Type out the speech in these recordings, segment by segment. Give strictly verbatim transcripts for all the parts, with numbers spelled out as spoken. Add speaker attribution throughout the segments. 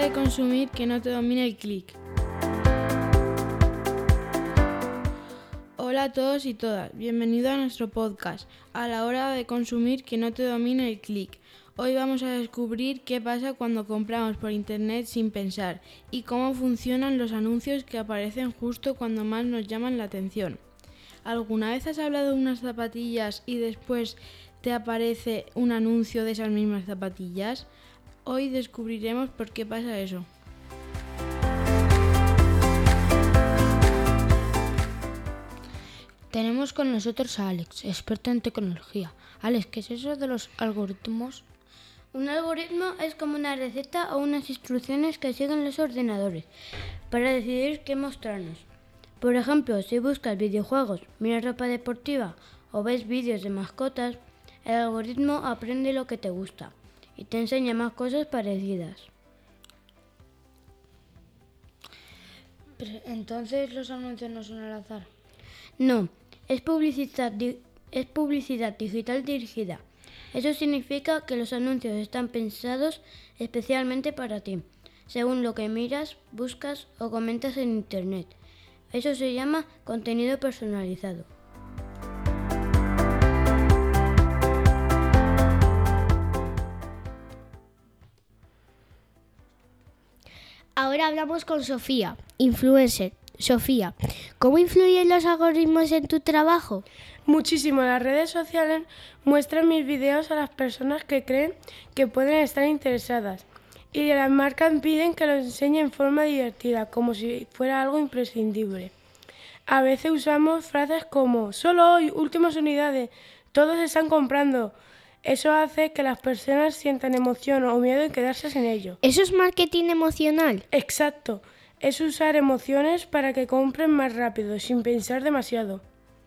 Speaker 1: de consumir que no te domine el clic. Hola a todos y todas, bienvenidos a nuestro podcast, a la hora de consumir que no te domine el clic. Hoy vamos a descubrir qué pasa cuando compramos por internet sin pensar y cómo funcionan los anuncios que aparecen justo cuando más nos llaman la atención. ¿Alguna vez has hablado de unas zapatillas y después te aparece un anuncio de esas mismas zapatillas? Hoy descubriremos por qué pasa eso.
Speaker 2: Tenemos con nosotros a Alex, experto en tecnología. Alex, ¿qué es eso de los algoritmos?
Speaker 3: Un algoritmo es como una receta o unas instrucciones que siguen los ordenadores para decidir qué mostrarnos. Por ejemplo, si buscas videojuegos, miras ropa deportiva o ves vídeos de mascotas, el algoritmo aprende lo que te gusta y te enseña más cosas parecidas.
Speaker 2: Pero, ¿entonces los anuncios no son al azar?
Speaker 3: No, es publicidad, di- es publicidad digital dirigida. Eso significa que los anuncios están pensados especialmente para ti, según lo que miras, buscas o comentas en internet. Eso se llama contenido personalizado.
Speaker 4: Ahora hablamos con Sofía, influencer. Sofía, ¿cómo influyen los algoritmos en tu trabajo?
Speaker 5: Muchísimo. Las redes sociales muestran mis videos a las personas que creen que pueden estar interesadas y las marcas piden que los enseñe en forma divertida, como si fuera algo imprescindible. A veces usamos frases como «Solo hoy, últimas unidades, todos están comprando». Eso hace que las personas sientan emoción o miedo en quedarse sin ello.
Speaker 4: ¿Eso es marketing emocional?
Speaker 5: Exacto. Es usar emociones para que compren más rápido, sin pensar demasiado.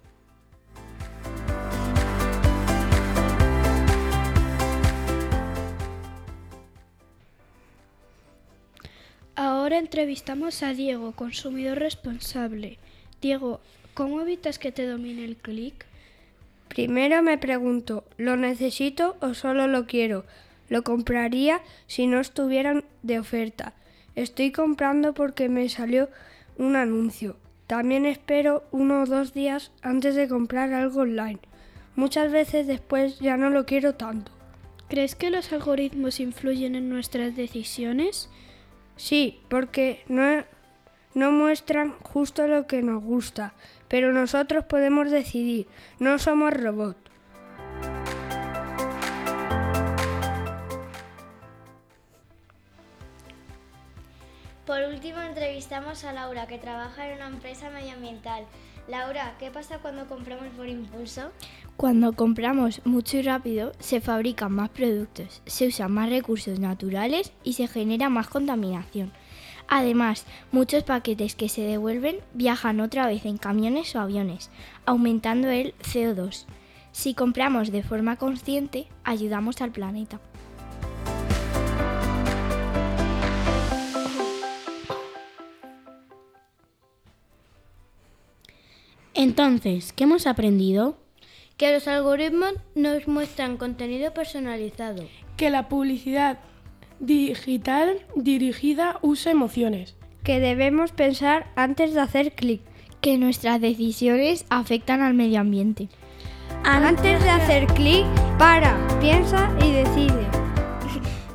Speaker 6: Ahora entrevistamos a Diego, consumidor responsable. Diego, ¿cómo evitas que te domine el clic?
Speaker 7: Primero me pregunto, ¿lo necesito o solo lo quiero? Lo compraría si no estuvieran de oferta. Estoy comprando porque me salió un anuncio. También espero uno o dos días antes de comprar algo online. Muchas veces después ya no lo quiero tanto.
Speaker 6: ¿Crees que los algoritmos influyen en nuestras decisiones?
Speaker 7: Sí, porque no, no muestran justo lo que nos gusta, pero nosotros podemos decidir, no somos robots.
Speaker 8: Por último, entrevistamos a Laura, que trabaja en una empresa medioambiental. Laura, ¿qué pasa cuando compramos por impulso?
Speaker 4: Cuando compramos mucho y rápido, se fabrican más productos, se usan más recursos naturales y se genera más contaminación. Además, muchos paquetes que se devuelven viajan otra vez en camiones o aviones, aumentando el C O dos. Si compramos de forma consciente, ayudamos al planeta. Entonces, ¿qué hemos aprendido?
Speaker 3: Que los algoritmos nos muestran contenido personalizado.
Speaker 5: Que la publicidad digital dirigida usa emociones.
Speaker 7: Que debemos pensar antes de hacer clic.
Speaker 4: Que nuestras decisiones afectan al medio ambiente.
Speaker 7: Antes de hacer clic, para, piensa y decide.